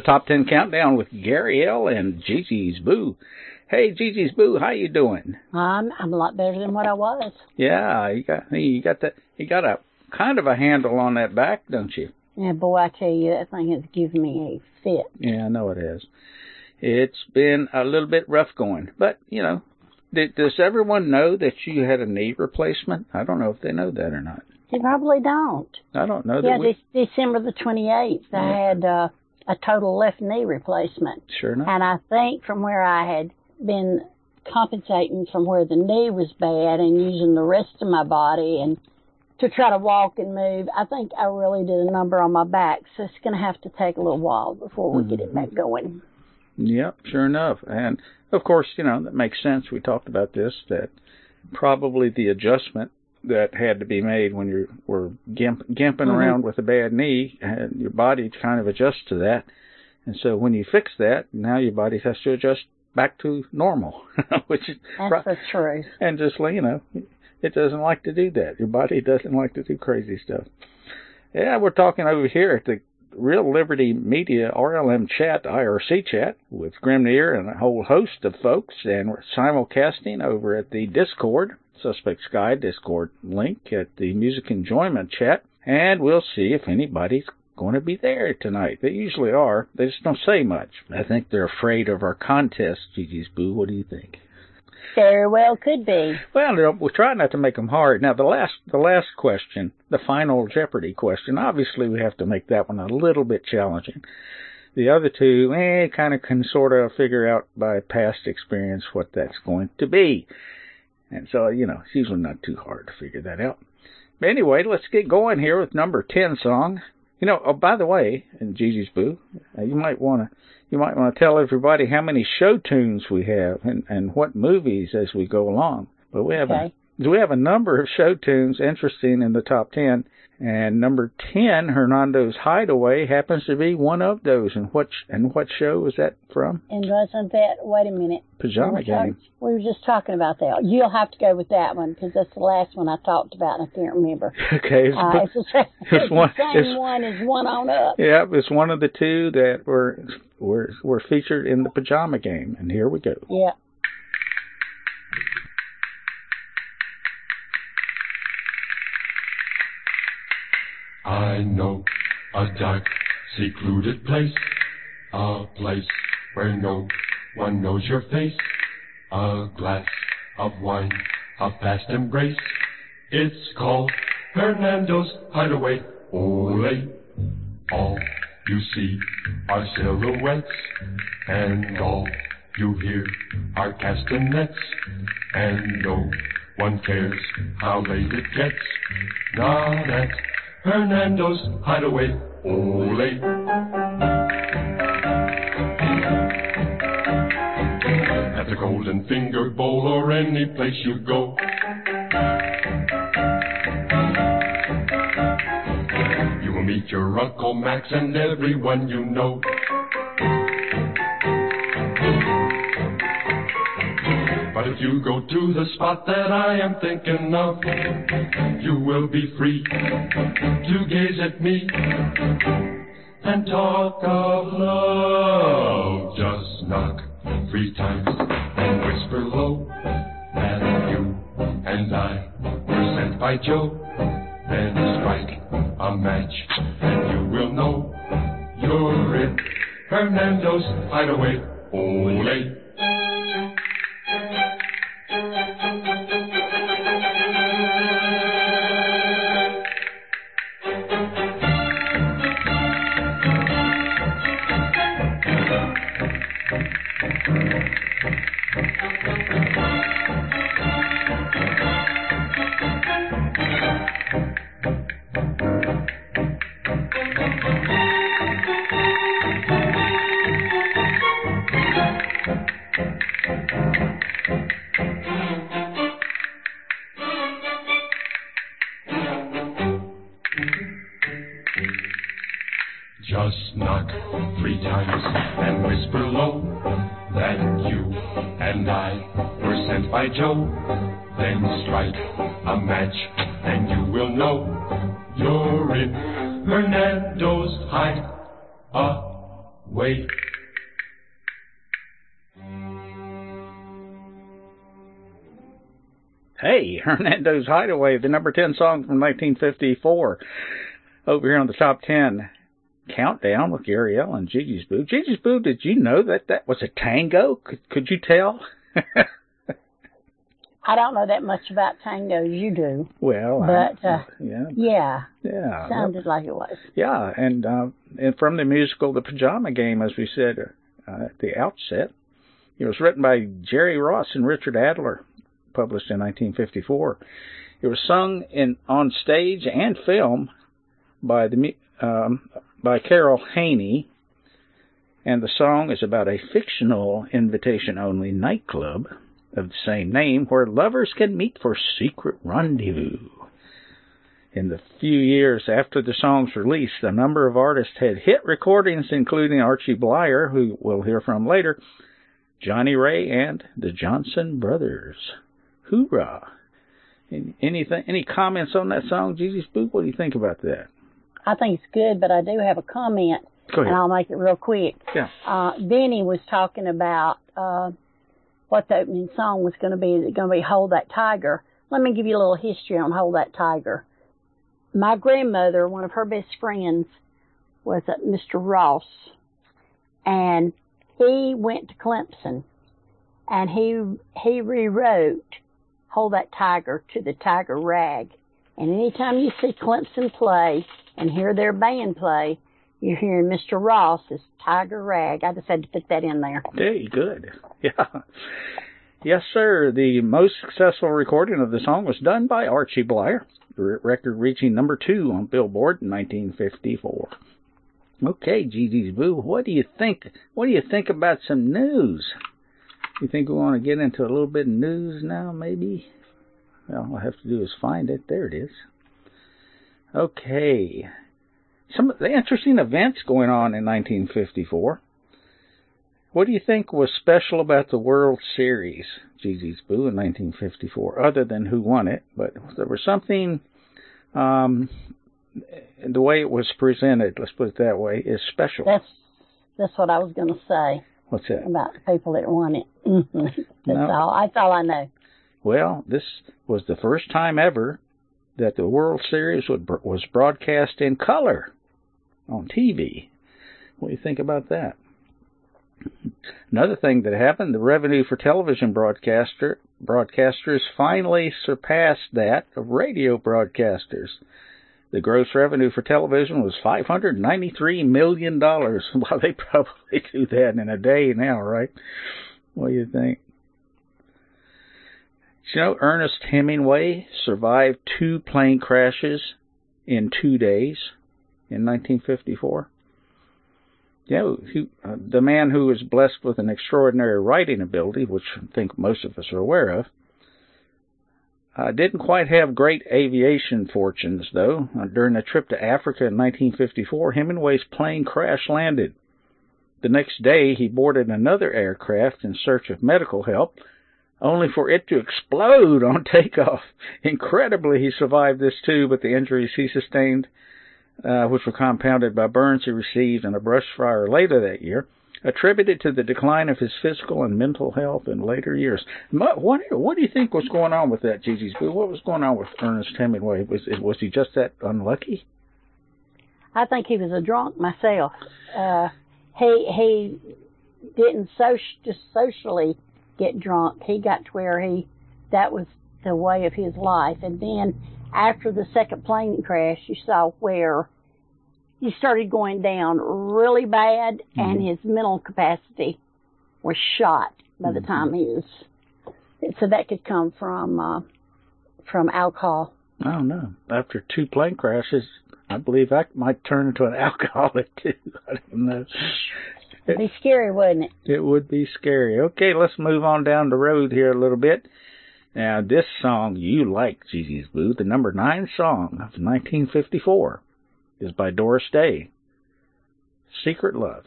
the Top 10 Countdown with Gary L. and Gigi's Boo. Hey, Gigi's Boo, how you doing? I'm a lot better than what I was. Yeah, you got a kind of a handle on that back, don't you? Yeah, boy, I tell you, that thing has given me a fit. Yeah, I know it has. It's been a little bit rough going, but, you know, does everyone know that you had a knee replacement? I don't know if they know that or not. They probably don't. I don't know that. Yeah, December the 28th, yeah. I had a total left knee replacement. Sure enough. And I think from where I had been compensating from where the knee was bad and using the rest of my body and to try to walk and move, I think I really did a number on my back. So it's going to have to take a little while before we get it back going. Yep, sure enough. And, of course, you know, that makes sense. We talked about this, that probably the adjustment that had to be made when you were gimping around with a bad knee, and your body kind of adjusts to that. And so when you fix that, now your body has to adjust back to normal, which is that's the truth. And just, you know, it doesn't like to do that. Your body doesn't like to do crazy stuff. Yeah, we're talking over here at the Real Liberty Media RLM chat, IRC chat, with Grimnir and a whole host of folks, and we're simulcasting over at the Discord, Suspect Sky Discord link at the Music Enjoyment chat, and we'll see if anybody's going to be there tonight. They usually are. They just don't say much. I think they're afraid of our contest, Gigi's Boo. What do you think? Very well could be. Well, we'll try not to make them hard. Now, the last question, the final Jeopardy question, obviously we have to make that one a little bit challenging. The other two, kind of can sort of figure out by past experience what that's going to be. And so, you know, it's usually not too hard to figure that out. But anyway, let's get going here with number 10 song. You know, oh, by the way, in Gigi's Boo, you might want to tell everybody how many show tunes we have and what movies as we go along. But we have a number of show tunes interesting in the top 10, and number 10, Hernando's Hideaway, happens to be one of those. And what show was that from? And wasn't that? Wait a minute. Pajama Game. We were just talking about that. You'll have to go with that one because that's the last one I talked about, and I can't remember. Okay, it's the same one as One on Up. Yeah, it's one of the two that were featured in the Pajama Game, and here we go. Yeah. I know a dark, secluded place, a place where no one knows your face, a glass of wine, a fast embrace. It's called Hernando's Hideaway. Ole, all you see are silhouettes, and all you hear are castanets, and no one cares how late it gets. Not at Hernando's Hideaway. Ole. At the Golden Finger Bowl or any place you go, you will meet your Uncle Max and everyone you know. But if you go to the spot that I am thinking of, you will be free to gaze at me and talk of love. Just knock 3 times and whisper low that you and I were sent by Joe. Then strike a match and you will know you're in Hernando's Hideaway. Ole. Just knock 3 times and whisper low that you and I were sent by Joe. Then strike a match and you will know you're in Hernando's Hideaway. Wait. Hey, Hernando's Hideaway, the number 10 song from 1954. Over here on the top 10 countdown with Gary L and Gigi's Boo. Gigi's Boo, did you know that was a tango? Could you tell? I don't know that much about tangos. You do. Well, but yeah, sounded like it was. Yeah, and from the musical The Pajama Game, as we said at the outset, it was written by Jerry Ross and Richard Adler, published in 1954. It was sung on stage and film by Carol Haney, and the song is about a fictional invitation-only nightclub of the same name where lovers can meet for secret rendezvous. In the few years after the song's release, a number of artists had hit recordings, including Archie Bleyer, who we'll hear from later, Johnny Ray, and the Johnson Brothers. Hoorah! Any comments on that song, Gigi's Boo? What do you think about that? I think it's good, but I do have a comment, Go ahead. and I'll make it real quick. Yeah. Benny was talking about what the opening song was going to be. Is it going to be Hold That Tiger? Let me give you a little history on Hold That Tiger. My grandmother, one of her best friends, was Mr. Ross, and he went to Clemson, and he rewrote Hold That Tiger to the Tiger Rag. And anytime you see Clemson play and hear their band play, you're hearing Mr. Ross's Tiger Rag. I just had to put that in there. Hey, good. Yeah. Yes, sir. The most successful recording of the song was done by Archie Bleyer, the record reaching number 2 on Billboard in 1954. Okay, Gigi's Boo, what do you think? What do you think about some news? You think we want to get into a little bit of news now, maybe? Well, all I have to do is find it. There it is. Okay. Some of the interesting events going on in 1954. What do you think was special about the World Series, Gigi's Boo, in 1954, other than who won it? But there was something, the way it was presented, let's put it that way, is special. That's what I was going to say. What's that? About the people that won it. That's all I know. Well, this was the first time ever that the World Series was broadcast in color on TV. What do you think about that? Another thing that happened, the revenue for television broadcasters finally surpassed that of radio broadcasters. The gross revenue for television was $593 million. Well, they probably do that in a day now, right? What do you think? You know, Ernest Hemingway survived 2 plane crashes in 2 days in 1954. You know, the man who was blessed with an extraordinary writing ability, which I think most of us are aware of, didn't quite have great aviation fortunes, though. During a trip to Africa in 1954, Hemingway's plane crash-landed. The next day, he boarded another aircraft in search of medical help, only for it to explode on takeoff. Incredibly, he survived this too, but the injuries he sustained, which were compounded by burns he received in a brush fire later that year, attributed to the decline of his physical and mental health in later years. What do you think was going on with that, Gigi's Boo? What was going on with Ernest Hemingway? Was he just that unlucky? I think he was a drunk myself. He didn't just socially get drunk. He got to where that was the way of his life. And then after the second plane crash, you saw where he started going down really bad, and his mental capacity was shot by the time he was. So that could come from alcohol. I don't know. After 2 plane crashes, I believe I might turn into an alcoholic too. I don't know. It'd be scary, wouldn't it? It would be scary. Okay, let's move on down the road here a little bit. Now, this song you like, Gigi's Boo, the number 9 song of 1954, is by Doris Day, Secret Love.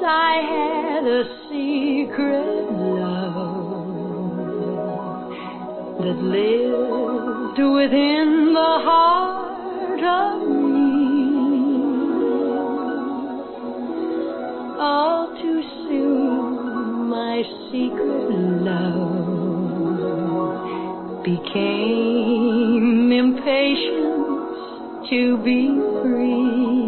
I had a secret love that lived within the heart of me. All too soon my secret love became impatient to be free.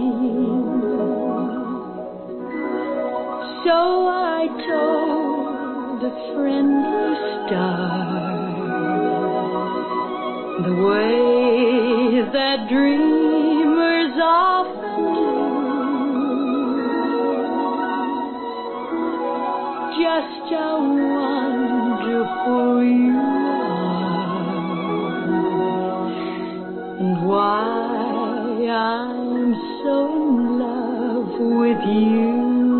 So I told a friendly star the way that dreamers often do. Just how wonderful you are, and why I'm so in love with you.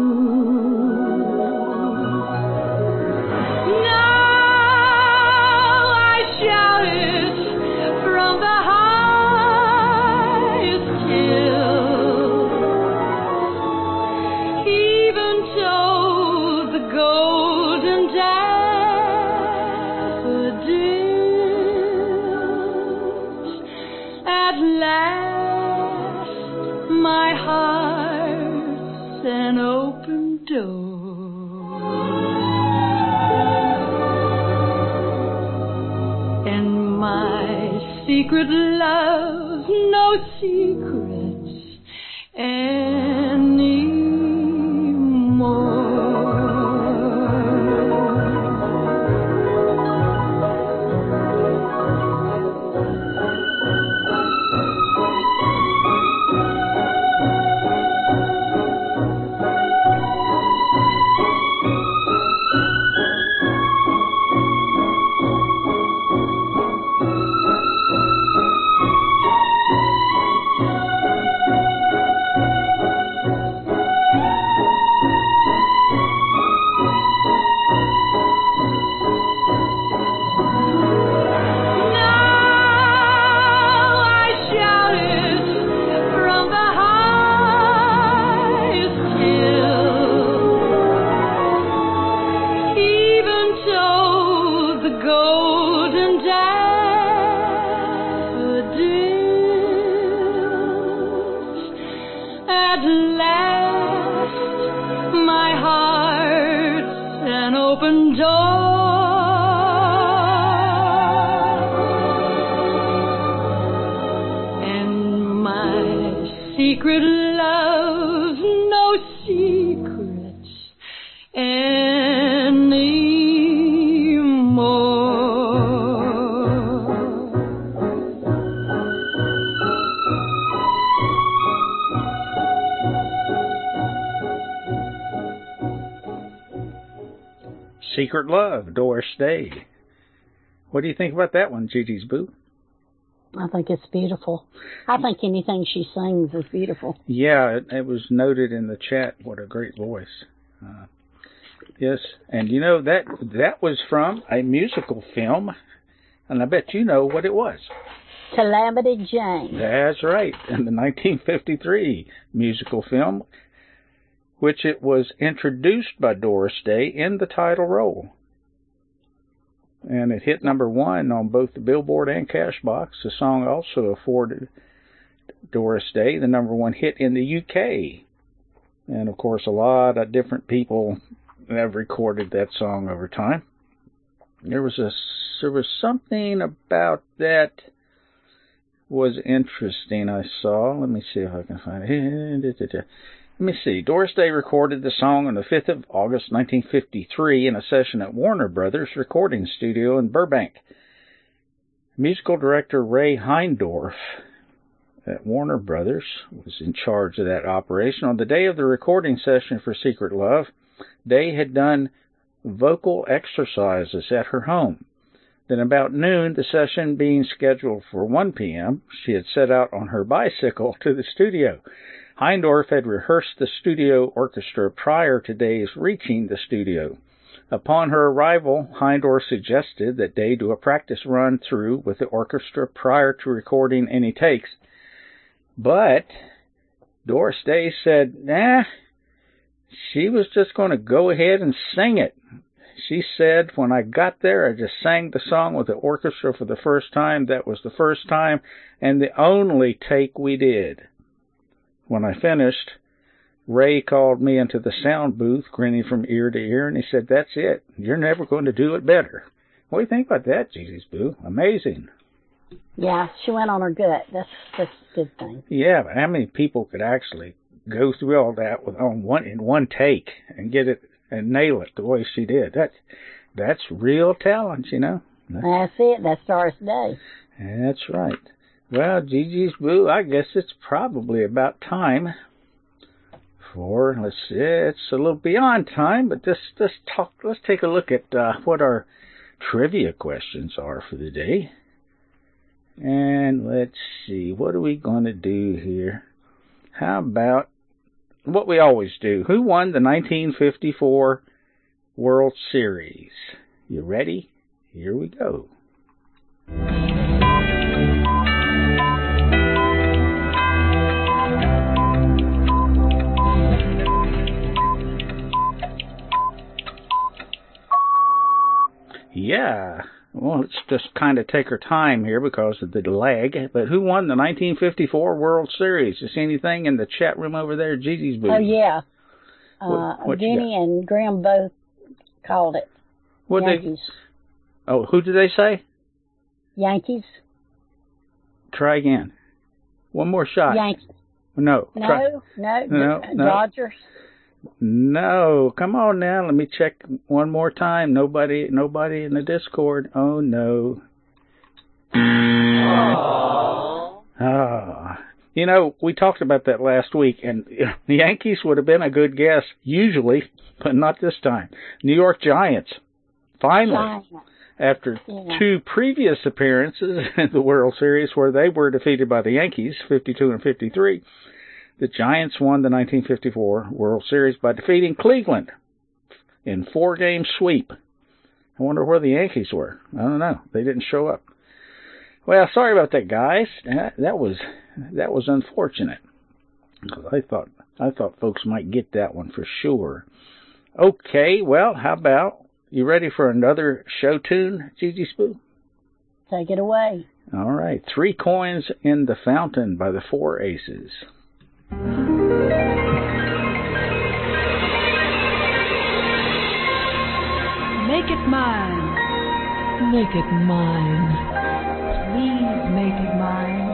Secret love, no secrets anymore. Secret love, no secrets Secret Love, Doris Day. What do you think about that one, Gigi's Boo? I think it's beautiful. I think anything she sings is beautiful. Yeah, it was noted in the chat. What a great voice. Yes, and you know, that was from a musical film, and I bet you know what it was. Calamity Jane. That's right, in the 1953 musical film, which it was introduced by Doris Day in the title role. And it hit #1 on both the Billboard and Cashbox. The song also afforded Doris Day the #1 hit in the UK. And, of course, a lot of different people have recorded that song over time. There was something about that was interesting I saw. Let me see if I can find it. Let me see. Doris Day recorded the song on the 5th of August, 1953 in a session at Warner Brothers recording studio in Burbank. Musical director Ray Heindorf at Warner Brothers was in charge of that operation. On the day of the recording session for Secret Love, Day had done vocal exercises at her home. Then about noon, the session being scheduled for 1 p.m., she had set out on her bicycle to the studio. Heindorf had rehearsed the studio orchestra prior to Day's reaching the studio. Upon her arrival, Heindorf suggested that Day do a practice run through with the orchestra prior to recording any takes. But Doris Day said, she was just going to go ahead and sing it. She said, when I got there, I just sang the song with the orchestra for the first time. That was the first time and the only take we did. When I finished, Ray called me into the sound booth, grinning from ear to ear, and he said, that's it. You're never going to do it better. What do you think about that, Gigi's Boo? Amazing. Yeah, she went on her gut. That's a good thing. Yeah, but how many people could actually go through all that in one take and get it and nail it the way she did? That's real talent, you know. That's it. That's Doris Day. That's right. Well, Gigi's Boo, I guess it's probably about time for, let's see, it's a little beyond time, but let's take a look at what our trivia questions are for the day. And let's see, what are we going to do here? How about what we always do? Who won the 1954 World Series? You ready? Here we go. Yeah, well, let's just kind of take our time here because of the lag. But who won the 1954 World Series? You see anything in the chat room over there, Gigi's Boo? Oh, yeah. What Jenny and Graham both called it. Yankees. Who did they say? Yankees. Try again. One more shot. Yankees. No. Dodgers. No, come on now. Let me check one more time. Nobody in the Discord. Oh no. Oh. You know, we talked about that last week, and the Yankees would have been a good guess usually, but not this time. New York Giants. Finally, after two previous appearances in the World Series where they were defeated by the Yankees, 52 and 53. The Giants won the 1954 World Series by defeating Cleveland in 4-game sweep. I wonder where the Yankees were. I don't know. They didn't show up. Well, sorry about that, guys. That was unfortunate. I thought folks might get that one for sure. Okay, well, how about you ready for another show tune, Gigi's Boo? Take it away. All right, 3 Coins in the Fountain by the Four Aces. Make it mine. Make it mine. Please make it mine.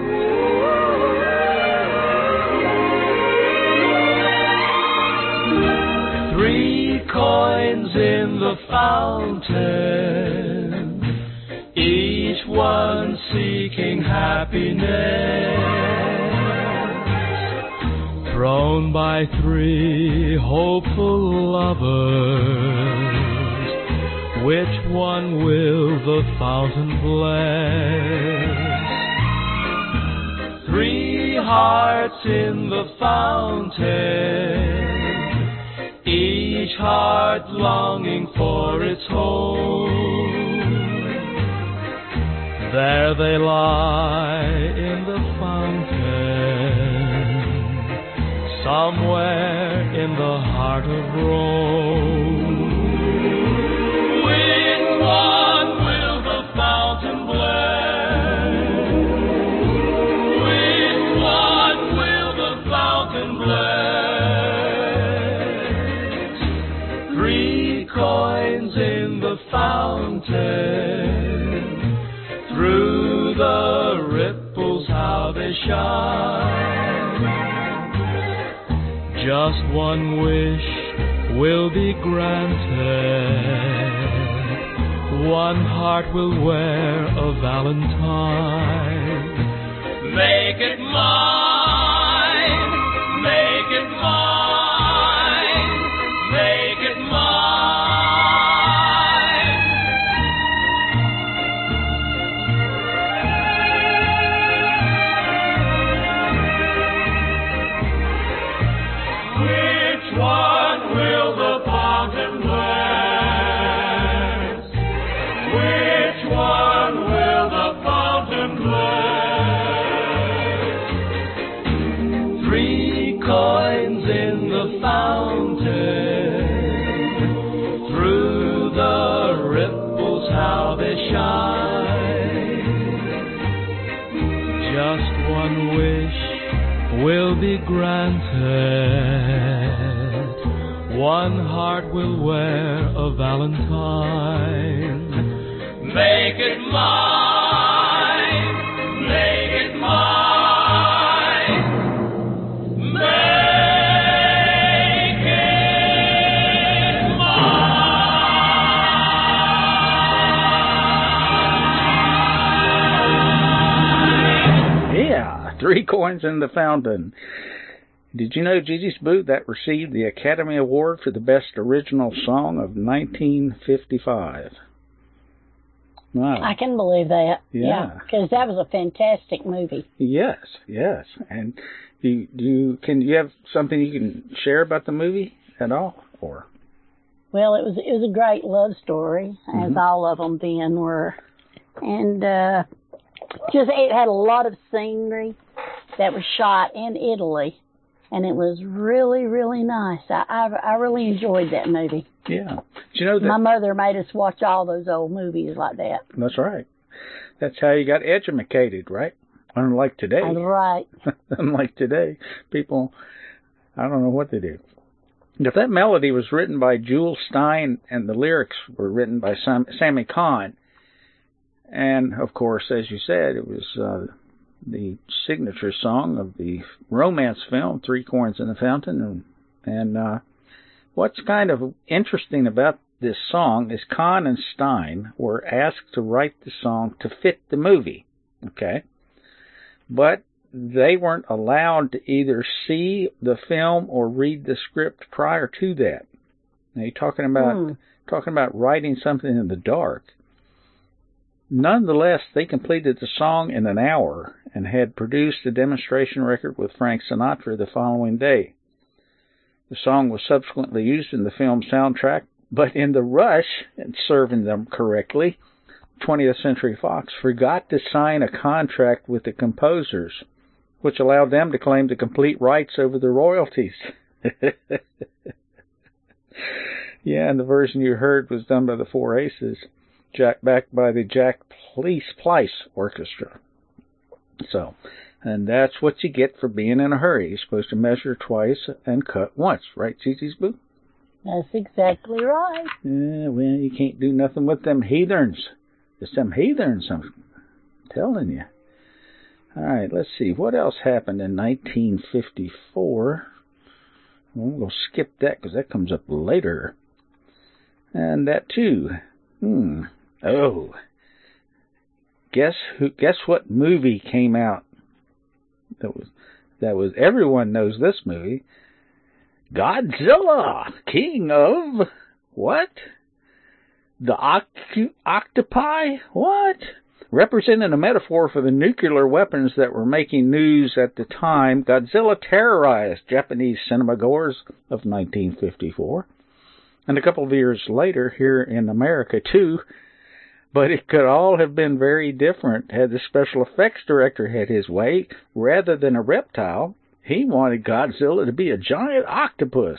3 coins in the fountain, each one seeking happiness. Thrown by 3 hopeful lovers, which one will the fountain bless? 3 hearts in the fountain, each heart longing for its home. There they lie in the fountain, somewhere in the heart of Rome. Which one will the fountain bless? Which one will the fountain bless? 3 coins in the fountain, through the ripples how they shine. Just one wish will be granted, one heart will wear a valentine. Make it mine, make it mine, make it mine. 3 fountain. Through the ripples how they shine. Just one wish will be granted. One heart will wear a valentine. Make it mine, make it mine, make it mine. Yeah, Three Coins in the Fountain. Did you know, Gigi's Boo, that received the Academy Award for the Best Original Song of 1955? Wow. I can believe that. Yeah. Because that was a fantastic movie. Yes, yes. And do you have something you can share about the movie at all, or? Well, it was a great love story, as all of them then were, and just it had a lot of scenery that was shot in Italy, and it was really, really nice. I really enjoyed that movie. Yeah. Do you know that? My mother made us watch all those old movies like that. That's right. That's how you got educated, right? Unlike today. That's right. Unlike today, people, I don't know what they do. If that melody was written by Jules Stein and the lyrics were written by Sammy Kahn, and of course, as you said, it was the signature song of the romance film Three Coins in the Fountain, and what's kind of interesting about this song is Kahn and Stein were asked to write the song to fit the movie, okay? But they weren't allowed to either see the film or read the script prior to that. Now, you're talking about writing something in the dark. Nonetheless, they completed the song in an hour and had produced a demonstration record with Frank Sinatra the following day. The song was subsequently used in the film's soundtrack, but in the rush in serving them correctly, 20th Century Fox forgot to sign a contract with the composers, which allowed them to claim the complete rights over the royalties. Yeah, and the version you heard was done by the Four Aces, backed by the Jack Plice Orchestra. So, and that's what you get for being in a hurry. You're supposed to measure twice and cut once, right, Gigi's Boo? That's exactly right. Yeah, well, you can't do nothing with them heathens. It's them heathens, I'm telling you. All right, let's see. What else happened in 1954? Well, we'll skip that because that comes up later. And that too. Oh. Guess what movie came out? That was everyone knows this movie. Godzilla, king of what? The octopi? What? Representing a metaphor for the nuclear weapons that were making news at the time, Godzilla terrorized Japanese cinema goers of 1954. And a couple of years later, here in America, too. But it could all have been very different had the special effects director had his way. Rather than a reptile, he wanted Godzilla to be a giant octopus.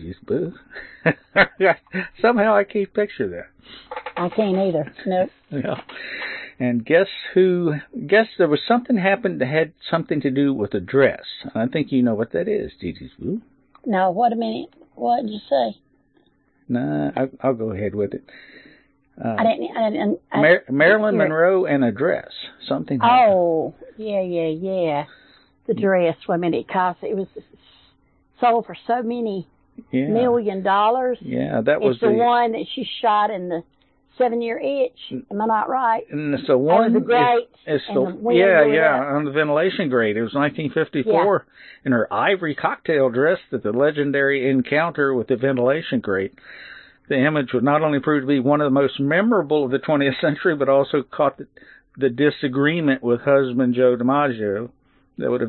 Somehow I can't picture that. I can't either. Nope. Yeah. And guess there was something happened that had something to do with a dress. I think you know what that is, Gigi's Boo. No, what a minute. What did you say? Nah, I'll go ahead with it. I didn't. Marilyn Monroe and a dress. Something happened. Oh, yeah. The dress. Wait a minute. It was sold for so many $1 million. Yeah, that was the one that she shot in the 7-Year Itch. Am I not right? And it's the one. The grate. On the ventilation grate. It was 1954 in her ivory cocktail dress at the legendary encounter with the ventilation grate. The image would not only prove to be one of the most memorable of the 20th century, but also caught the disagreement with husband Joe DiMaggio that would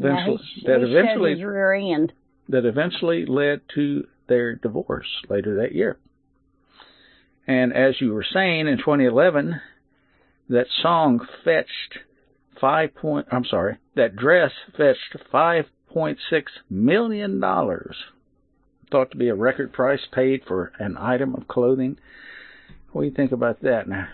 eventually led to their divorce later that year. And as you were saying, in 2011, that dress fetched $5.6 million. thought to be a record price paid for an item of clothing. What do you think about that? Now,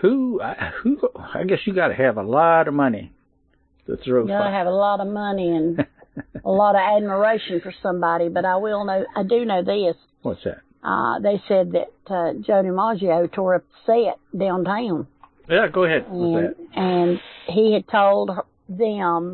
I guess you got to have a lot of money to throw. You got to have a lot of money and a lot of admiration for somebody. But I do know this. What's that? They said that Joe DiMaggio tore up the set downtown. Yeah, go ahead. What's that? And he had told them,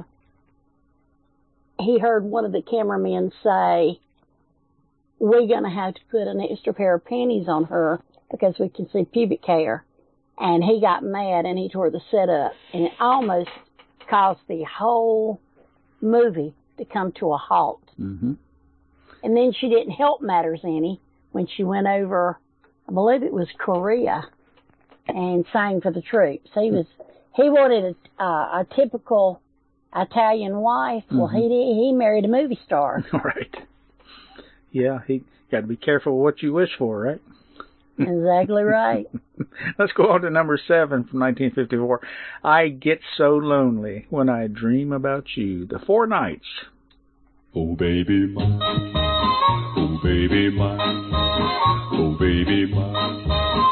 he heard one of the cameramen say, "We're going to have to put an extra pair of panties on her because we can see pubic hair." And he got mad and he tore the set up. And it almost caused the whole movie to come to a halt. Mm-hmm. And then she didn't help matters any when she went over, I believe it was Korea, and sang for the troops. He wanted a typical Italian wife. Mm-hmm. Well, he married a movie star. Right. Yeah, he got to be careful what you wish for, right? Exactly right. Let's go on to number 7 from 1954. I Get So Lonely When I Dream About You. The Four Knights. Oh, baby mine. Oh, baby mine. Oh, baby mine.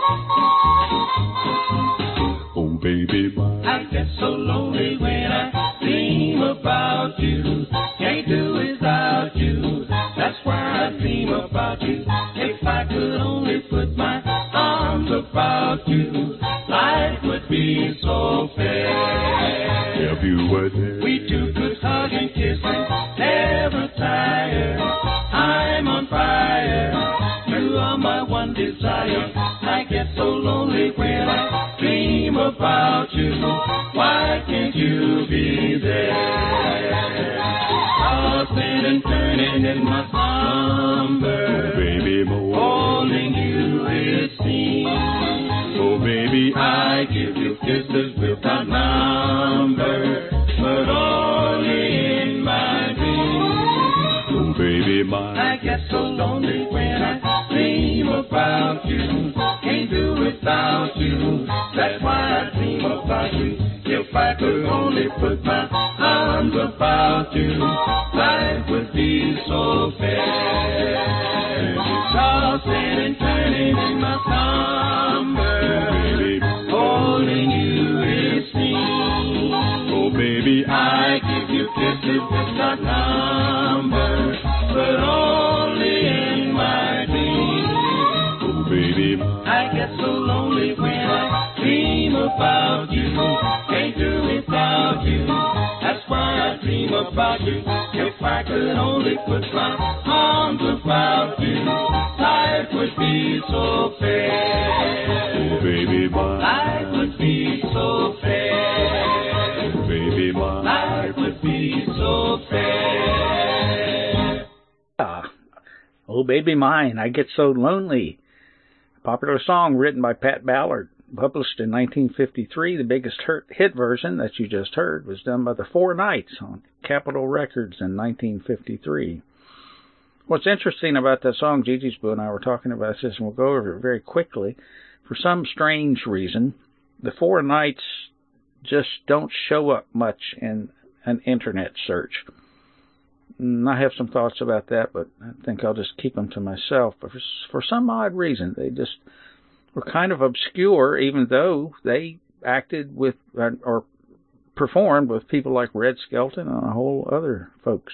Oh, baby mine. I get so lonely when I dream about you. Can't do without you. That's why I dream about you. If I could only put my arms about you, life would be so fair. If you were there, we two could hug and kiss and never tire. I'm on fire. You are my one desire. I get so lonely when I dream about you. Why can't you be there? Tossing and turning in my slumber. Oh, baby, holding you it seems. Oh, baby, I give you kisses without number, but only in my dreams. Oh, baby, I get so lonely when I dream about you. Can't do without you. That's why I dream about you. If I could only put my arms about you, life would be so fair. Tossing and turning in my slumber, holding you it seems. Oh, baby, I give you kisses without number, but only in my dreams. Oh, baby, I get so lonely when I dream about you. Can't do without you. That's why I dream about you. If I could only put my arms about you, life would be so fair. Oh, baby, life would be so fair. Oh, baby, life would be so fair. Oh, Baby Mine, I Get So Lonely. A popular song written by Pat Ballard. Published in 1953, the biggest hit version that you just heard was done by the Four Knights on Capitol Records in 1953. What's interesting about that song, Gigi's Boo and I were talking about this, and we'll go over it very quickly. For some strange reason, the Four Knights just don't show up much in an internet search. I have some thoughts about that, but I think I'll just keep them to myself. But for some odd reason, they just were kind of obscure, even though they acted with or performed with people like Red Skelton and a whole other folks.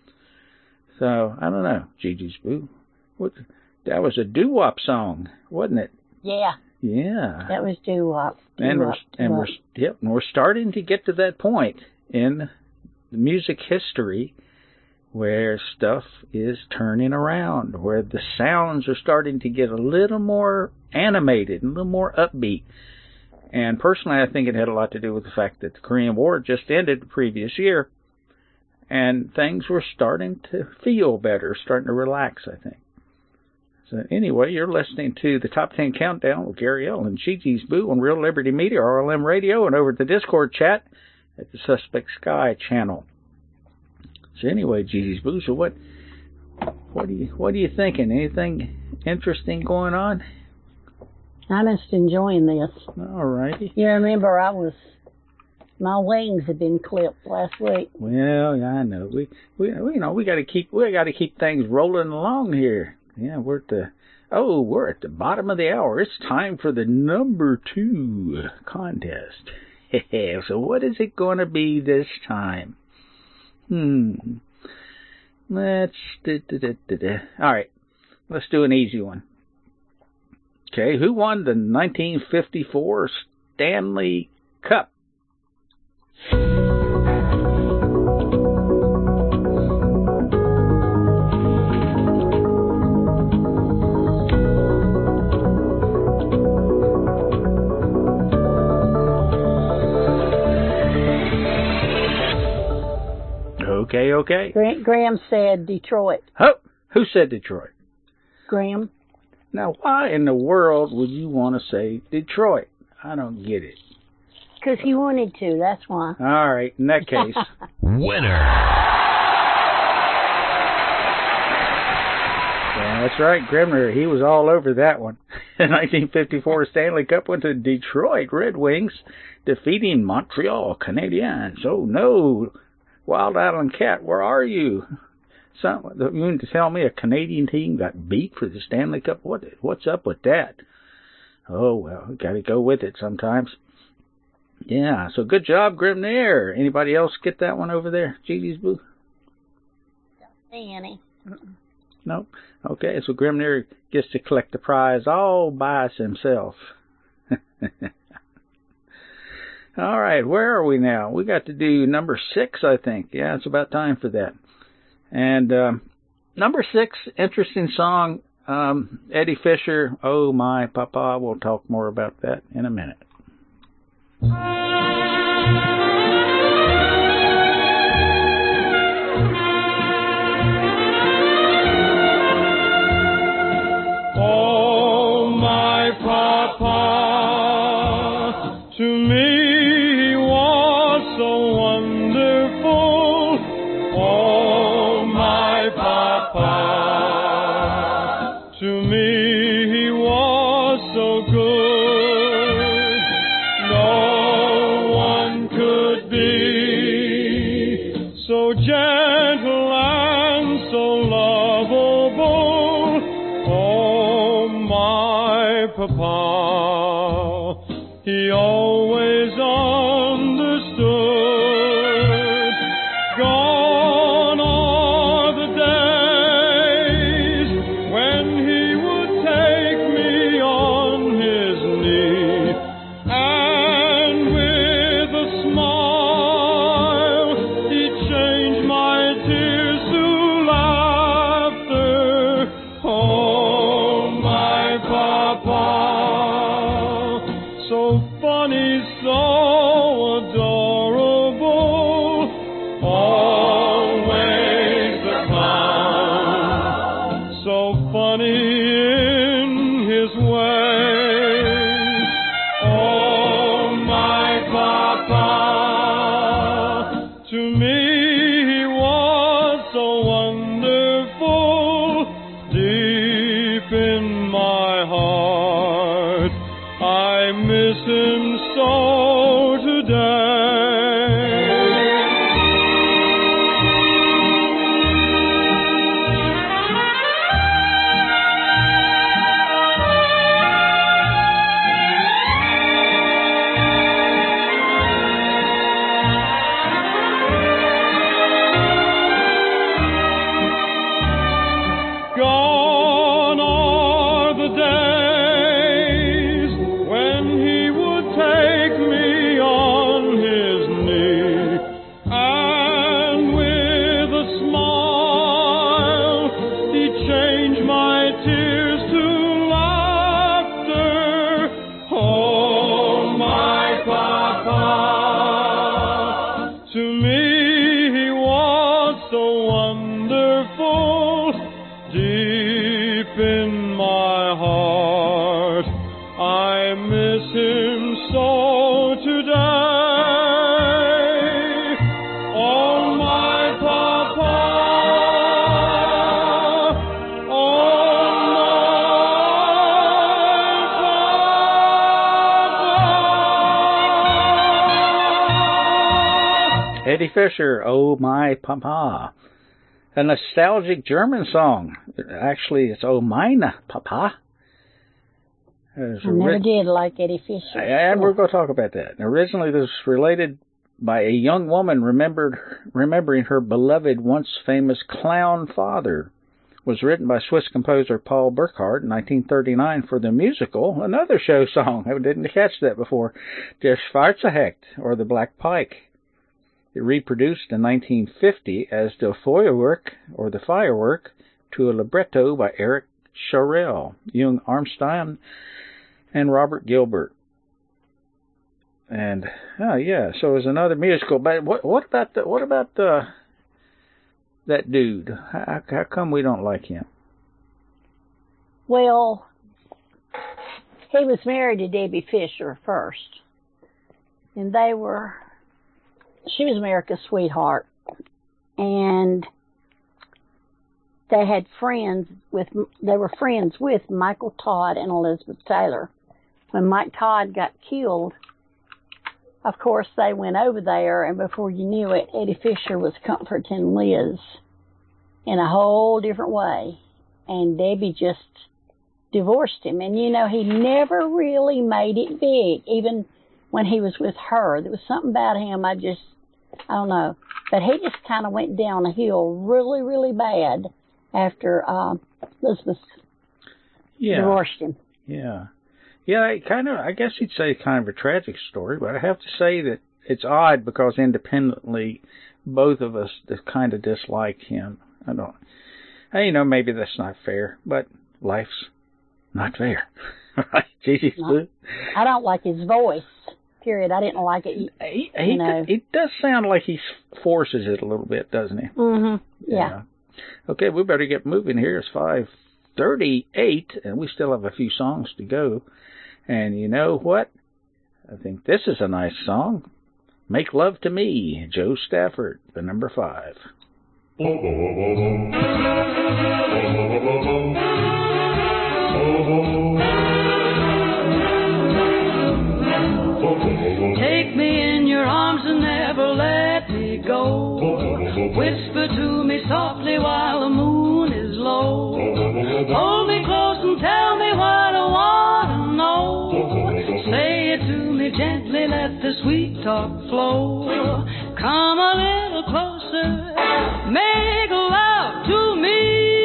So, I don't know, Gigi's Boo. That was a doo-wop song, wasn't it? Yeah. Yeah. That was doo-wop. And we're starting to get to that point in music history where stuff is turning around, where the sounds are starting to get a little more animated and a little more upbeat. And personally, I think it had a lot to do with the fact that the Korean War just ended the previous year, and things were starting to feel better, starting to relax, I think. So anyway, you're listening to the Top 10 Countdown with Gary L. and Gigi's Boo on Real Liberty Media, RLM Radio, and over at the Discord chat at the Suspect Sky channel. So anyway, Gigi's Boo, so what are you thinking? Anything interesting going on? I'm just enjoying this. All righty. You remember I was My wings have been clipped last week. Well, yeah, I know. We got to keep things rolling along here. Yeah, we're at the bottom of the hour. It's time for the number 2 contest. So what is it going to be this time? All right, let's do an easy one. Okay, who won the 1954 Stanley Cup? Okay. Graham said Detroit. Oh, who said Detroit? Graham. Now, why in the world would you want to say Detroit? I don't get it. Because he wanted to, that's why. All right, in that case. Winner. Yeah, that's right, Grimner. He was all over that one. The 1954 Stanley Cup went to Detroit Red Wings, defeating Montreal Canadiens. Oh, no. Wild Island Cat, where are you? You mean to tell me a Canadian team got beat for the Stanley Cup? What's up with that? Oh, well, got to go with it sometimes. Yeah, so good job, Grimnair. Anybody else get that one over there, Gigi's booth? Don't see any. Nope. Okay, so Grimnair gets to collect the prize all by himself. All right, where are we now? We got to do number 6, I think. Yeah, it's about time for that. And number 6, interesting song, Eddie Fisher, Oh My Papa. We'll talk more about that in a minute. Oh, my Papa, to me he was so wonderful. Oh, my Papa, to me he was so good. No one could be so gentle and so lovable. Oh, my Papa, he always understood. Gone are the days when he would take me on his knee, and with a smile he'd change my tears to laughter. Oh, my Papa, so funny, so adorable, always a clown, so funny in his way. Oh, my Papa, to me he was so wonderful. Deep in my heart, I miss him so today. Gone are the days when he would take me on his knee, and with a smile he'd change my tears to laughter. Oh, my Papa, to me he was so wonderful. Deep in my heart, I miss him so today. Oh, my Papa, oh, my Papa. Eddie Fisher, Oh My Papa. A nostalgic German song. Actually, it's Oh Meine Papa. I never did like Eddie Fisher. And we're going to talk about that. Originally, this was related by a young woman remembering her beloved, once famous clown father. Was written by Swiss composer Paul Burkhardt in 1939 for the musical, another show song. I didn't catch that before. Der Schwarze or The Black Pike. It reproduced in 1950 as Der Feuerwerk or The Firework to a libretto by Eric Charell, Jung Armstein, and Robert Gilbert. And so it was another musical. But what about that dude? How come we don't like him? Well, he was married to Debbie Fisher first, and she was America's sweetheart, and they were friends with Michael Todd and Elizabeth Taylor. When Mike Todd got killed, of course, they went over there, and before you knew it, Eddie Fisher was comforting Liz in a whole different way, and Debbie just divorced him. And, he never really made it big, even when he was with her. There was something about him, I don't know. But he just kind of went down a hill really, really bad after Elizabeth divorced him. Yeah. Yeah, I guess you'd say kind of a tragic story, but I have to say that it's odd because independently, both of us kind of dislike him. Maybe that's not fair, but life's not fair. Right, Gigi? I don't like his voice, period. I didn't like it. It does sound like he forces it a little bit, doesn't he? Mm-hmm. Yeah. Okay, we better get moving here. It's 5:38, and we still have a few songs to go. And you know what? I think this is a nice song. Make Love to Me, Joe Stafford, the number 5. Take me in your arms and never let me go. Whisper to me softly while the moon is low. Hold me close and tell me what I want to know. Say it to me gently, let the sweet talk flow. Come a little closer, make love to me.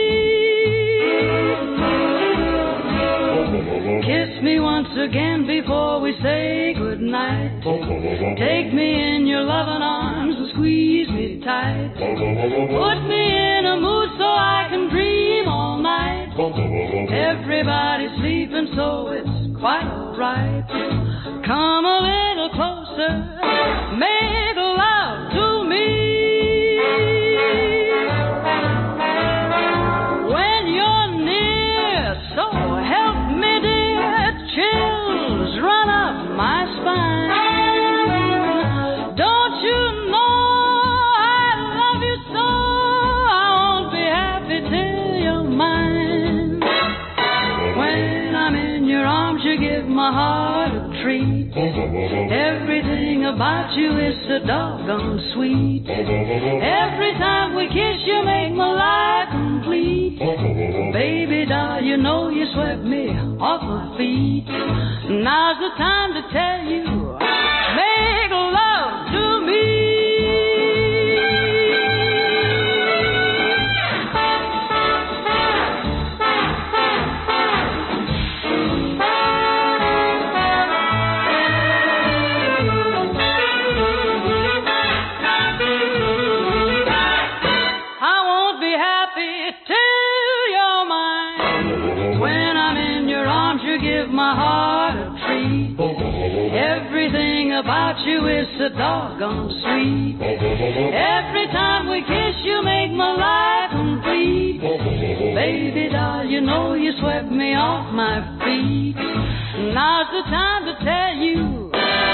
Kiss me once again before we say goodnight. Take me in your loving arms and squeeze me tight. Put me in a mood so I can dream all night. Everybody's sleeping so it's quite alright. Come a little closer, make love to me. When you're near, so help me dear, chills run up my spine. Don't you know I love you so? I won't be happy till you're mine. When I'm in your arms, you give my heart a treat. Everything about you is so doggone sweet. Every time we kiss, you make my life complete. Baby doll, you know you swept me off my feet. Now's the time to tell you, make love to me. My heart a treat. Everything about you is so doggone sweet. Every time we kiss, you make my life complete. Baby doll, you know you swept me off my feet. Now's the time to tell you,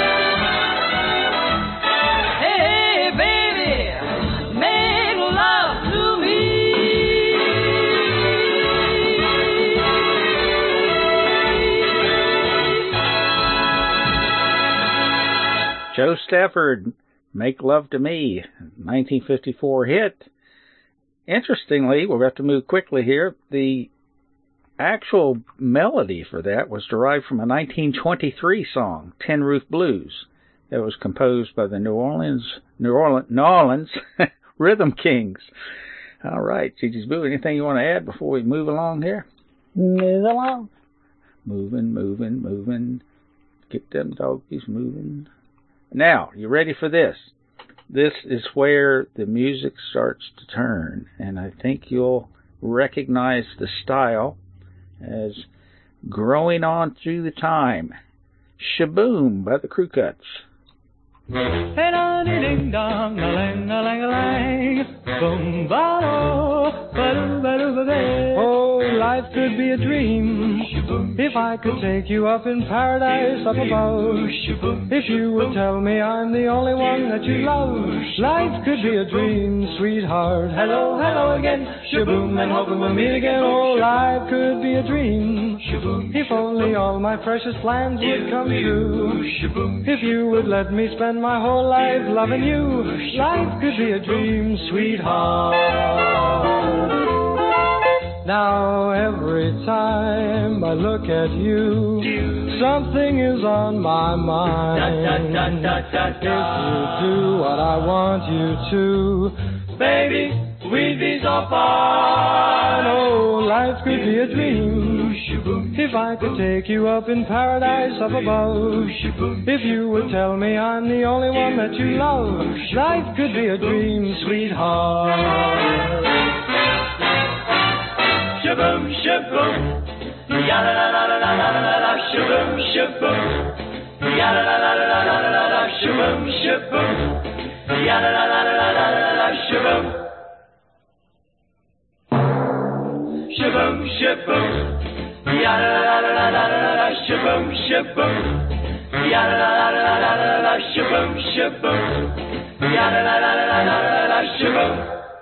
hey baby, make love to me. Joe Stafford, Make Love to Me, 1954 hit. Interestingly, we'll have to move quickly here. The actual melody for that was derived from a 1923 song, Tin Roof Blues, that was composed by the New Orleans Rhythm Kings. All right, Gigi's Boo, anything you want to add before we move along here? Move along. Moving. Get them doggies moving. Now, you ready for this? This is where the music starts to turn, and I think you'll recognize the style as growing on through the time. Shaboom by the Crew Cuts. Oh, life could be a dream if I could take you up in paradise up above. If you would tell me I'm the only one that you love. Life could be a dream, sweetheart. Hello, hello again. Shaboom, and hoping we'll meet again. Oh, life could be a dream if only all my precious plans would come true. If you would let me spend my whole life loving you. Life could be a dream, sweetheart. Now every time I look at you, something is on my mind. If you do what I want you to, baby, we'd be so fine. Oh, life could be a dream if I could take you up in paradise up above. If you would tell me I'm the only one that you love. Life could be a dream, sweetheart. Shaboom, shaboom, ya la la la la la la la la, shaboom, shaboom, ya la la la la la la la la, shaboom, shaboom, ya la la la la la la la la, shaboom, shaboom, shaboom, ya la la la la la la la, shaboom, shaboom, ya la la la la la la la, shaboom, shaboom, ya la la la la la la la, shaboom.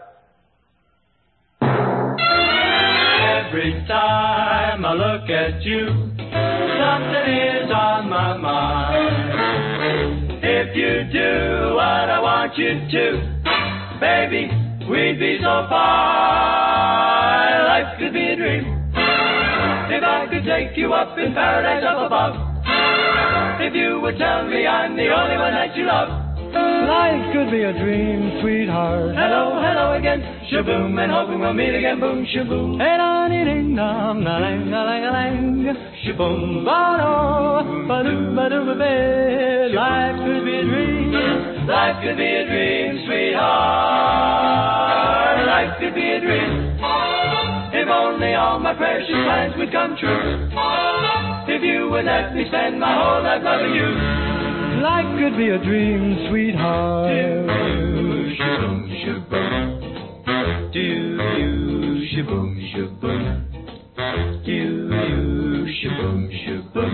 Every time I look at you, something is on my mind. If you do what I want you to, baby, we'd be so fine. Life could be a dream if I could take you up in paradise up above. If you would tell me I'm the only one that you love. Life could be a dream, sweetheart. Hello, hello again. Shaboom, and hoping we'll meet again. Boom, shaboom. Hey, da ding dong, da lang, da lang, da lang. Shaboom, ba do, ba do, ba do, ba ba. Life could be a dream. Life could be a dream, sweetheart. Life could be a dream. If only all my precious plans would come true. If you would let me spend my whole life loving you. Life could be a dream, sweetheart. Do shaboom, shaboom. Do shaboom, shaboom. Do shaboom, shaboom.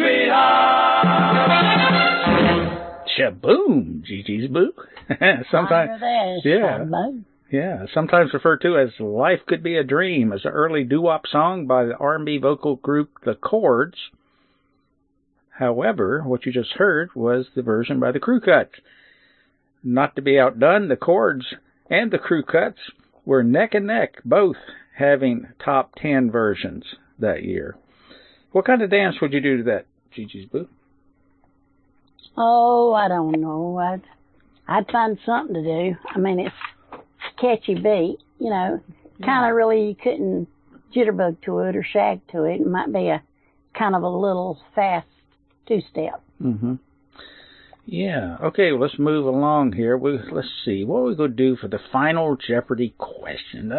Sweetheart. Shaboom, Gigi's Boo. Sometimes, sometimes referred to as Life Could Be a Dream, as an early doo-wop song by the R&B vocal group The Chords. However, what you just heard was the version by the Crew Cuts. Not to be outdone, the Chords and the Crew Cuts were neck and neck, both having top 10 versions that year. What kind of dance would you do to that, Gigi's Boo? Oh, I don't know. I'd find something to do. I mean, it's a catchy beat, you know. Kind of really, you couldn't jitterbug to it or shag to it. It might be a kind of a little fast two-step. Mm-hmm. Yeah. Okay, well, let's move along here. Let's see. What are we going to do for the final Jeopardy question?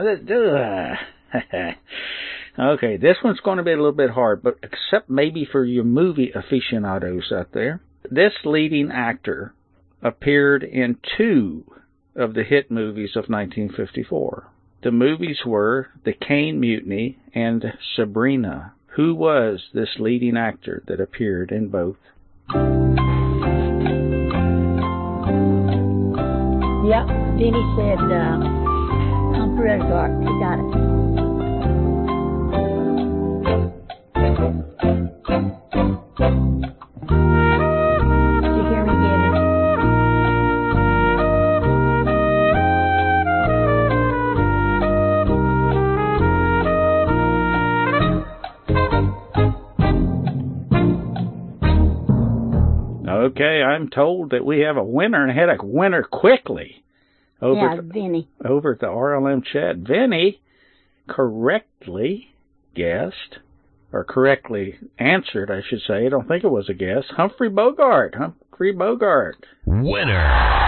Okay, this one's going to be a little bit hard, but except maybe for your movie aficionados out there. This leading actor appeared in 2 of the hit movies of 1954. The movies were The Caine Mutiny and Sabrina. Who was this leading actor that appeared in both? Yep, Denny said Humphrey Bogart. He got it. Did you hear me, Denny? Okay, I'm told that we have a winner, and had a winner quickly. Vinny. Over at the RLM chat. Vinny correctly guessed, or correctly answered, I should say. I don't think it was a guess. Humphrey Bogart. Humphrey Bogart. Winner.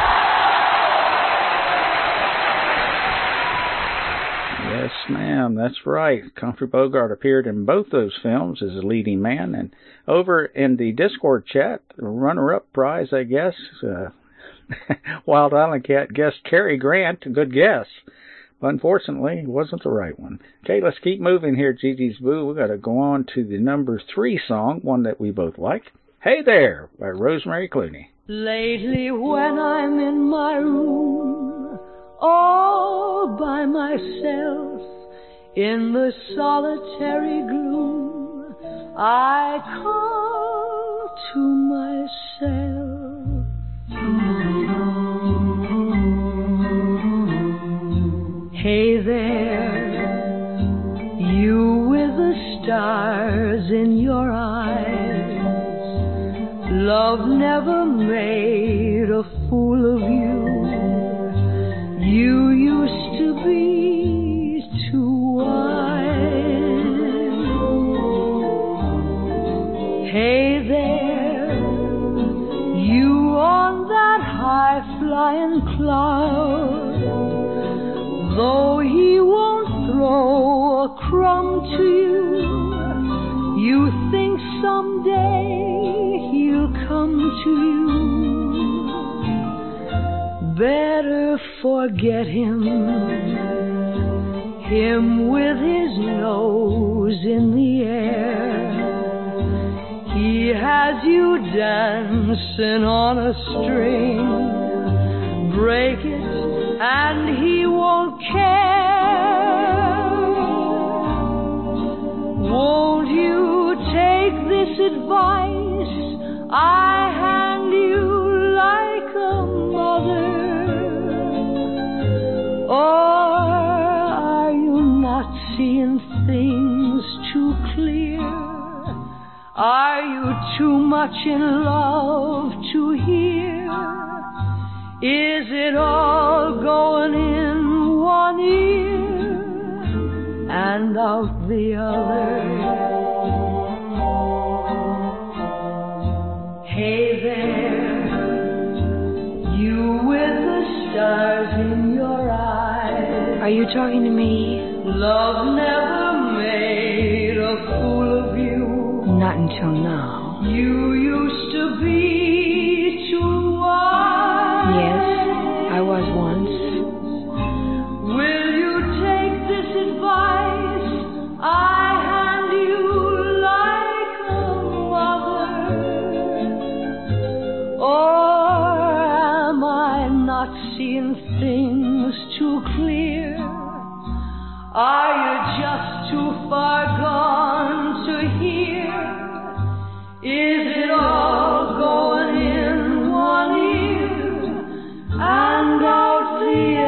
Yes, ma'am, that's right. Humphrey Bogart appeared in both those films as a leading man. And over in the Discord chat, the runner-up prize, I guess, Wild Island Cat guessed Cary Grant. Good guess. But unfortunately, it wasn't the right one. Okay, let's keep moving here, Gigi's Boo. We've got to go on to the number 3 song, one that we both like. Hey There, by Rosemary Clooney. Lately when I'm in my room, all by myself, in the solitary gloom, I call to myself. Hey there, you with the stars in your eyes, love never made a fool of you. You used to be too wise. Hey there, you on that high-flying cloud, though he won't throw a crumb to you, you think someday he'll come to you. Better forget him with his nose in the air. He has you dancing on a string. Break it and he won't care. Won't you take this advice I hand you like a mother? Or are you not seeing things too clear? Are you too much in love to hear? Is it all going in one ear and out the other? Hey there, you with the stars in your eyes. Are you talking to me? Love never made a fool of you. Not until now. You used to be too wise. Yes, I was once. Will you take this advice I hand you like a mother? Or am I not seeing things too clear? Are you just too far gone to hear? Is it all going in one ear and out the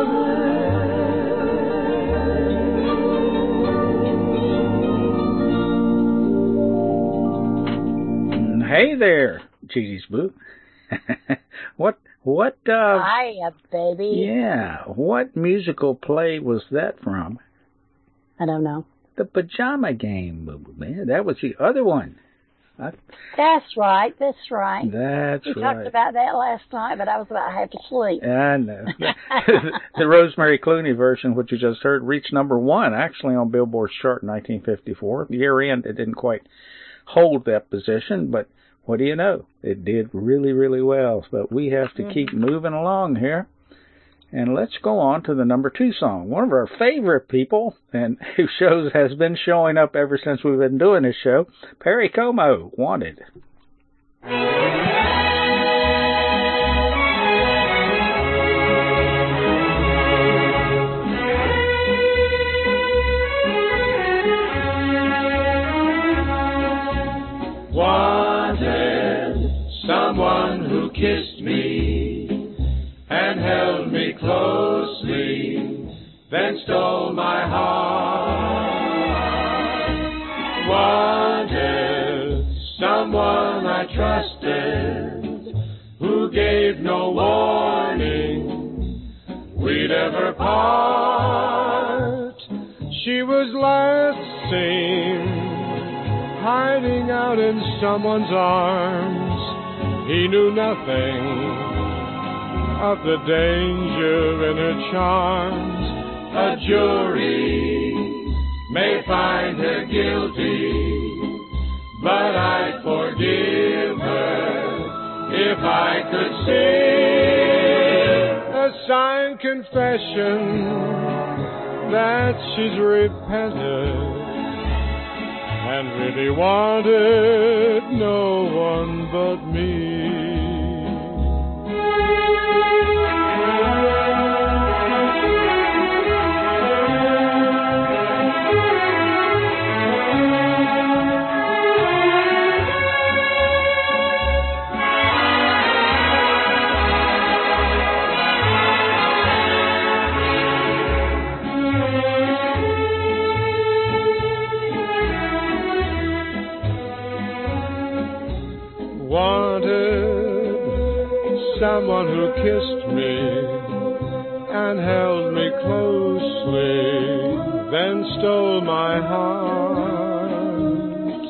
other? Hey there, Gigi's Boo. What, Hiya, baby. yeah, what musical play was that from? I don't know. The Pajama Game, man. That was the other one. That's right. That's We right. talked about that last night, but I was about half asleep. I know. The Rosemary Clooney version, which you just heard, reached number 1, actually, on Billboard's chart in 1954. Year end, it didn't quite hold that position, but what do you know? It did really, really well. But we have to keep moving along here. And let's go on to the number 2 song. One of our favorite people, and who has been showing up ever since we've been doing this show, Perry Como, Wanted. Wanted someone who kissed me and held me closely, then stole my heart. Wanted someone I trusted gave no warning we'd ever part. She was last seen hiding out in someone's arms. He knew nothing of the danger in her charms. A jury may find her guilty, but I'd forgive her if I could see a signed confession that she's repented and really wanted no one but me. Someone who kissed me and held me closely, then stole my heart.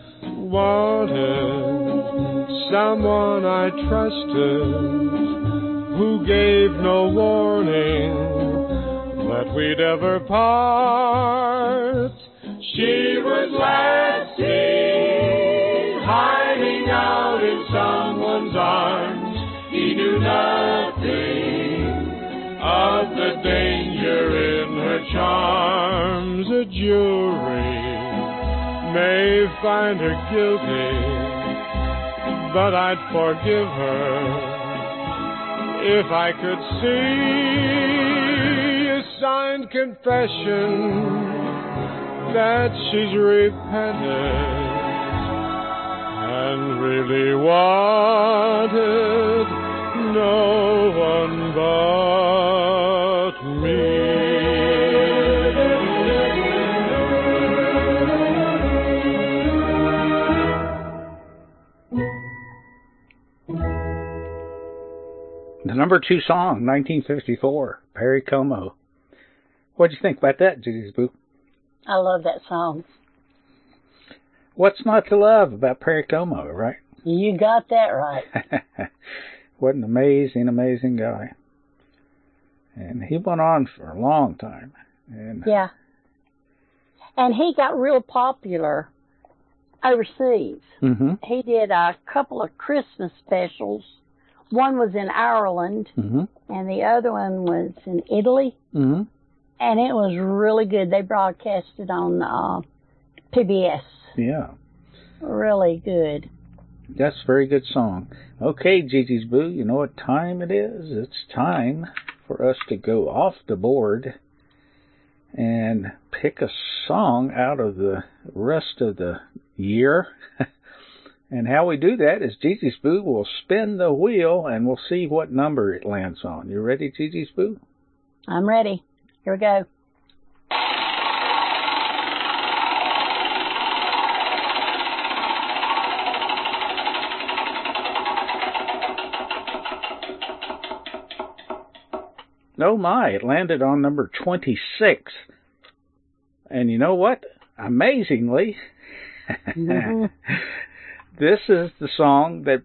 Wanted someone I trusted, who gave no warning that we'd ever part. She was last seen hiding out in someone's arms. He knew nothing of the danger in her charms. A jury may find her guilty, but I'd forgive her if I could see a signed confession that she's repented and really wanted no one but me. The number 2 song, 1954, Perry Como. What'd you think about that, Judy's Boo? I love that song. What's not to love about Perry Como, right? You got that right. What an amazing, amazing guy. And he went on for a long time. And yeah. And he got real popular overseas. Mm-hmm. He did a couple of Christmas specials. One was in Ireland, mm-hmm. and the other one was in Italy. Mm-hmm. And it was really good. They broadcast it on PBS. Yeah. Really good. That's a very good song. Okay, Gigi's Boo, you know what time it is? It's time for us to go off the board and pick a song out of the rest of the year. And how we do that is Gigi's Boo will spin the wheel and we'll see what number it lands on. You ready, Gigi's Boo? I'm ready. Here we go. Oh my, it landed on number 26. And you know what? Amazingly, Mm-hmm. this is the song that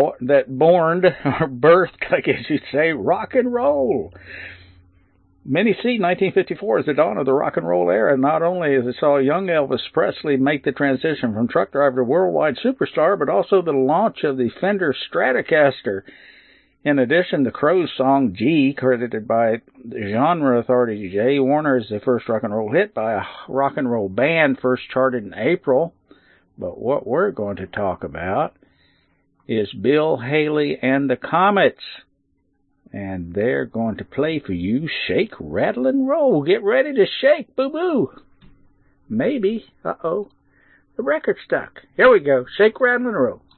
birthed, I guess you'd say, rock and roll. Many see 1954 as the dawn of the rock and roll era, not only as it saw young Elvis Presley make the transition from truck driver to worldwide superstar, but also the launch of the Fender Stratocaster. In addition, the Crow's song G, credited by the genre authority Jay Warner as the first rock and roll hit by a rock and roll band, first charted in April. But what we're going to talk about is Bill Haley and the Comets. And they're going to play for you Shake, Rattle, and Roll. Get ready to shake, boo-boo. Maybe. Uh-oh. The record's stuck. Here we go. Shake, Rattle, and Roll.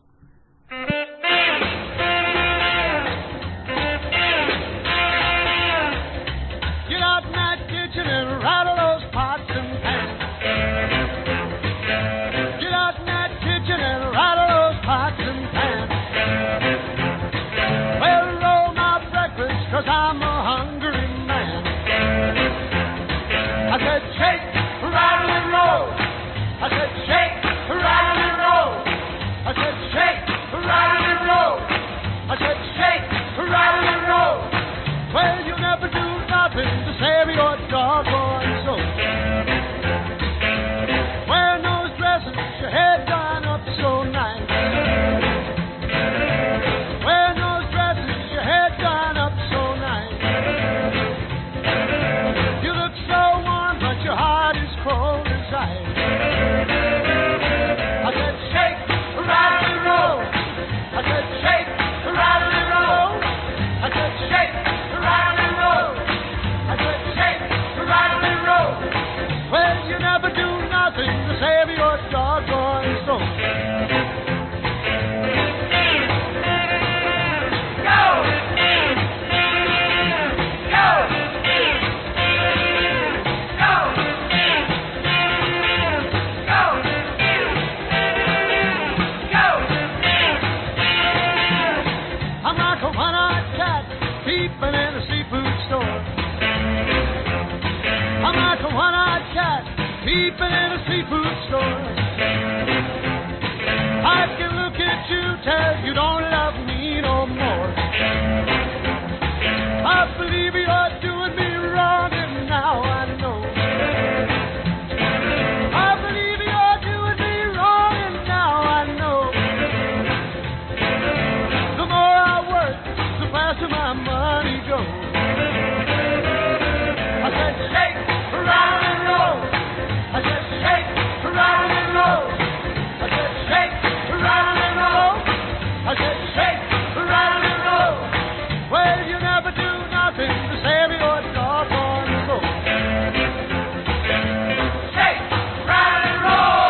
Get out in that kitchen and rattle those pots and pans. Get out in that kitchen and rattle those pots and pans. Well, doggone soul. Peeping in a seafood store. I'm like a one-eyed cat peeping in a seafood store. I can look at you, tell you don't love me no more. I believe you're doing me wrong, and now I know. I believe you're doing me wrong, and now I know. The more I work, the faster my money goes. I said shake, round and roll. I said shake, round and roll. I said shake, round and roll. I said shake, round and roll. Well, you never do nothing to save your doggone soul. Shake, round and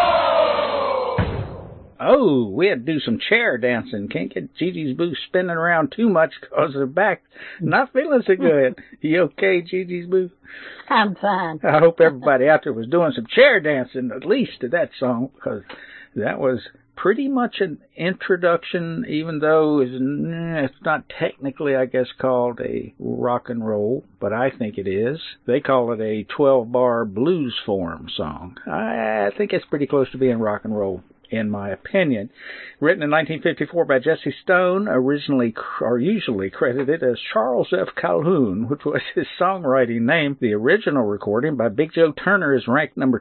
roll. Oh, we had to do some chair dancing. Can't get Gigi's Boo spinning around too much because her back not feeling so good. You okay, Gigi's Boo? I'm fine. I hope everybody out there was doing some chair dancing, at least to that song, because that was pretty much an introduction, even though it's not technically, I guess, called a rock and roll, but I think it is. They call it a 12-bar blues form song. I think it's pretty close to being rock and roll, in my opinion. Written in 1954 by Jesse Stone, usually credited as Charles F. Calhoun, which was his songwriting name. The original recording by Big Joe Turner is ranked number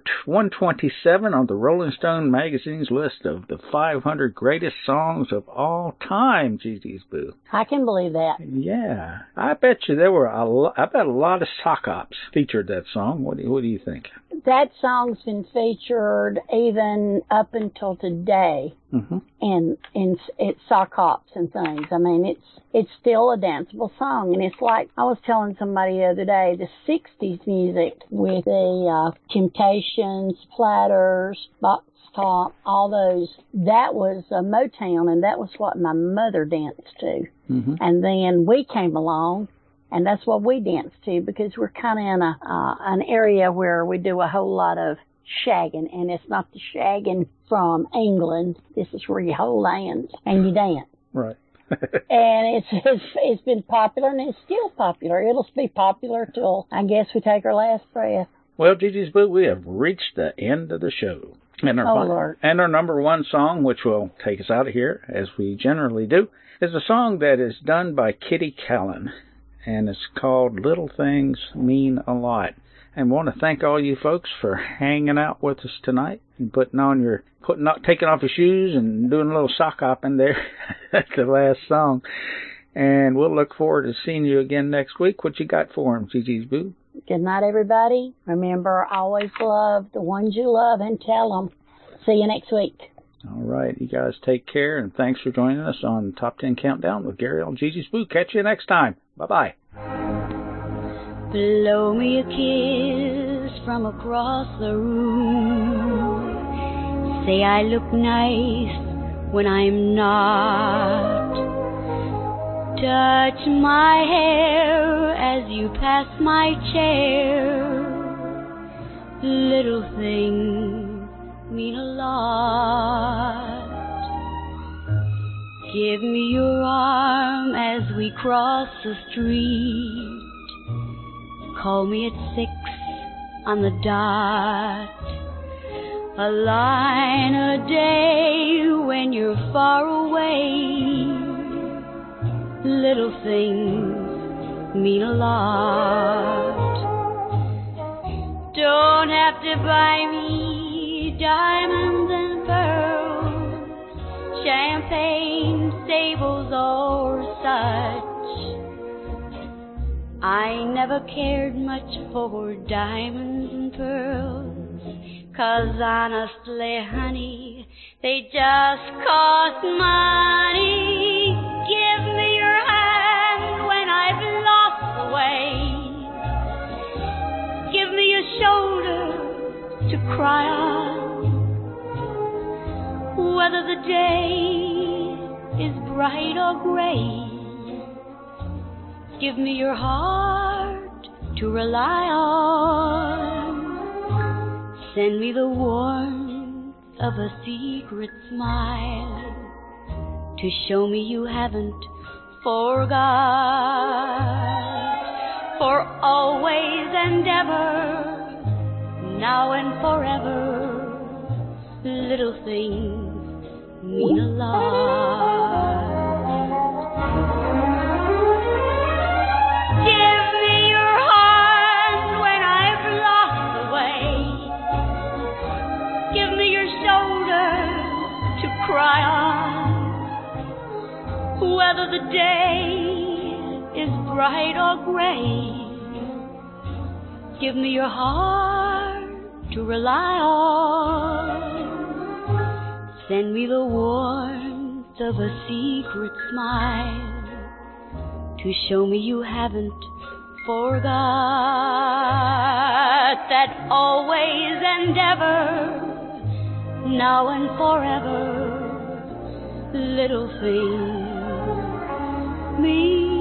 127 on the Rolling Stone magazine's list of the 500 greatest songs of all time, Gigi's Boo. I can believe that. Yeah. I bet you there were a lot of sock ops featured that song. What do you think? That song's been featured even up until today. Mm-hmm. And it's sock hops and things. I mean, it's still a danceable song. And it's like, I was telling somebody the other day, the 60s music with the Temptations, Platters, Box Top, all those, that was Motown, and that was what my mother danced to. Mm-hmm. And then we came along, and that's what we danced to, because we're kind of in an area where we do a whole lot of shagging, and it's not the shagging from England. This is where you hold hands and you dance. Right. And it's been popular, and it's still popular. It'll be popular till, I guess, we take our last breath. Well, Gigi's Boo, we have reached the end of the show. And our number one song, which will take us out of here, as we generally do, is a song that is done by Kitty Callan, and it's called Little Things Mean a Lot. And want to thank all you folks for hanging out with us tonight and taking off your shoes and doing a little sock hopping there at the last song. And we'll look forward to seeing you again next week. What you got for them, Gigi's Boo? Good night, everybody. Remember, always love the ones you love and tell them. See you next week. All right. You guys take care, and thanks for joining us on Top 10 Countdown with Gary L. Gigi's Boo. Catch you next time. Bye-bye. Blow me a kiss from across the room. Say I look nice when I'm not. Touch my hair as you pass my chair. Little things mean a lot. Give me your arm as we cross the street. Call me at 6 on the dot. A line a day when you're far away. Little things mean a lot. Don't have to buy me diamonds and pearls, champagne, stables, or such. I never cared much for diamonds and pearls, 'cause honestly, honey, they just cost money. Give me your hand when I've lost the way. Give me a shoulder to cry on. whether the day is bright or gray. Give me your heart to rely on. Send me the warmth of a secret smile to show me you haven't forgot. For always and ever, now and forever, little things mean a lot. Give me your hand when I've lost the way. Give me your shoulder to cry on. Whether the day is bright or gray, give me your heart to rely on. Send me the warmth of a secret smile to show me you haven't forgot that always and ever, now and forever, little things mean